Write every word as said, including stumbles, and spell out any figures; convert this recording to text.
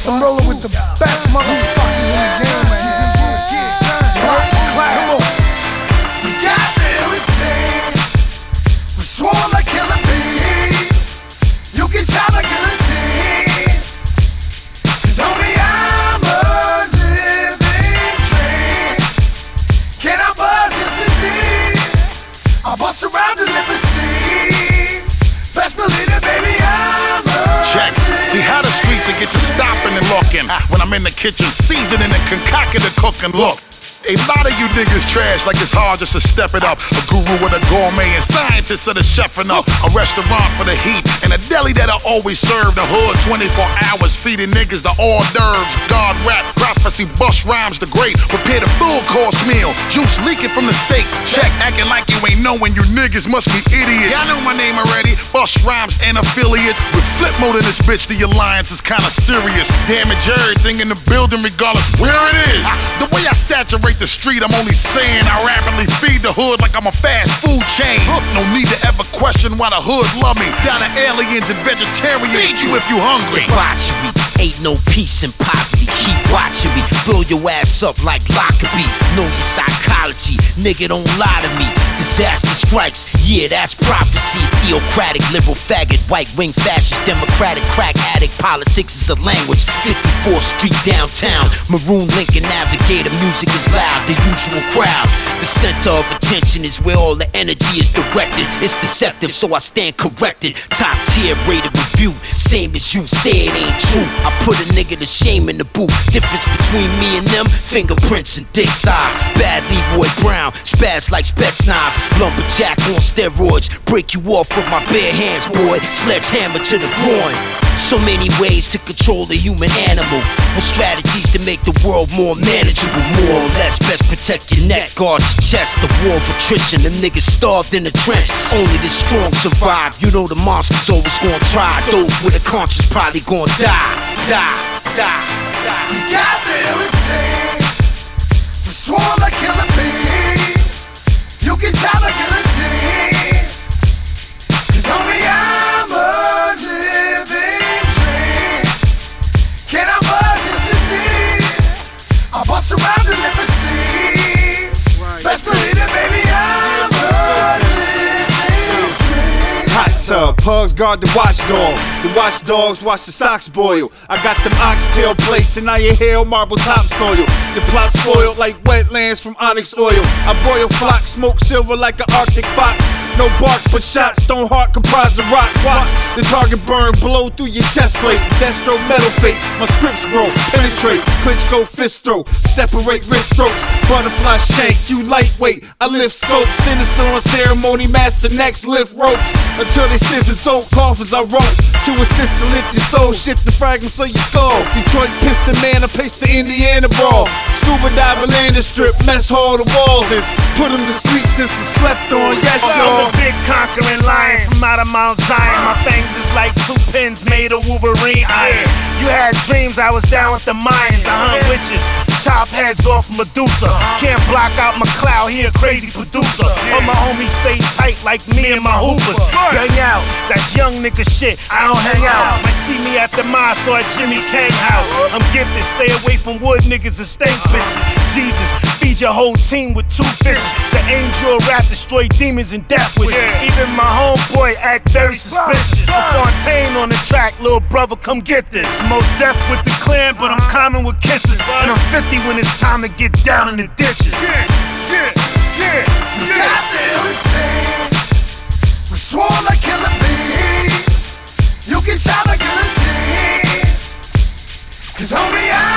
Yes, I'm rolling with the best motherfuckers in the game right now. Rock the clap. Come on. We got the illest team. We swarm like killer bees. You can chop like guillotine. Cause homie, I'm a living dream. Can I buzz? Yes indeed. I bust around the limousines. Best believe it, baby, I'm a Check. See how the streets will get to stopping and looking when I'm in the kitchen seasoning and concocting and cooking. Look, a lot of you niggas trash like it's hard just to step it up. A guru with a gourmet and scientist of the chefing up. A restaurant for the heat and a deli that I always serve. The hood twenty-four hours feeding niggas the hors d'oeuvres. God rap, prophecy, bust rhymes the great. Prepare the full course meal. Juice leaking from the steak. Check, acting like you ain't knowing you niggas must be idiots. Y'all know my name already. Bust rhymes and affiliates. With flip mode in this bitch, the alliance is kinda serious. Damage everything in the building regardless where it is. The way I saturate the street, I'm only saying I rapidly feed the hood like I'm a fast food chain. No need to ever question why the hood love me. Down to aliens and vegetarians. Feed you if you hungry. Debauchery, ain't no peace in poverty. Keep watching me, blow your ass up like Lockerbie. Know your psychology, nigga, don't lie to me. Disaster strikes, yeah, that's prophecy. Theocratic, liberal faggot, white wing fascist, democratic, crack addict. Politics is a language. fifty-fourth Street downtown, maroon Lincoln Navigator. Music is loud, the usual crowd. The center of attention is where all the energy is directed. It's deceptive, so I stand corrected. Top tier rated review, same as you say it ain't true. I put a nigga to shame in the booth. Difference between me and them, fingerprints and dick size. Bad Leroy Brown, spaz like Spetsnaz. Lumberjack on steroids, break you off with my bare hands, boy. Sledgehammer to the groin. So many ways to control the human animal, with strategies to make the world more manageable. More or less, best protect your neck, guard your chest. The war of attrition, them niggas starved in the trench. Only the strong survive. You know the monster's always gonna try. Those with a conscience probably gonna die. Die, die, die. We got the illest team. We swarm like killer bees. You can chop like guillotine. Cause homie, I'm a living dream. Can I buzz? Yes indeed. I bust around the limousines. Best believe it, baby, I'm a living dream. Hot tub, pugs guard the watchdog. The watchdogs watch the socks boil. I got them oxtail plates and now your hair marble topsoil. Your plot spoiled like wetlands from onyx oil. I broil flock, smoke silver like an arctic fox. No bark but shots, stone heart comprised of rocks. Watch the target burn, blow through your chest plate. Destro metal face, my scripts grow, penetrate, clinch go fist throw, separate wrist strokes, butterfly shank, you lightweight. I lift scopes, sinister on ceremony, master next lift ropes until they stiff and soak. Coffins I wrote to assist to lift your soul, shift the fragments of your skull. Detroit piston man, I pace the Indiana brawl. Scuba diver landing strip, mess hall the walls and put them to sleep since I'm slept on. Yes, y'all. I'm the big conquering lion from out of Mount Zion. My fangs is like two pins made of Wolverine iron. You had dreams I was down with the Mayans. I hunt witches, chop heads off Medusa. Can't block out my cloud, he a crazy producer. All my homies stay tight like me and my hoopers. Bang out, that's young nigga shit, I don't hang out. Might see me at the mosque or at Jimmy Kang house. I'm gifted, stay away from wood niggas and stank bitches. Jesus, feed your whole team with two fishes. The angel rap destroy demons and death wishes. Even my homeboy act very suspicious. Fontaine on the track, little brother, come get this. Most deaf with the clan, but I'm common with kisses. And I'm fifty when it's time to get down in the ditches. Yeah, yeah, yeah. We got the illest team. We swarm like killer bees. You can chop like guillotine. Cause homie, I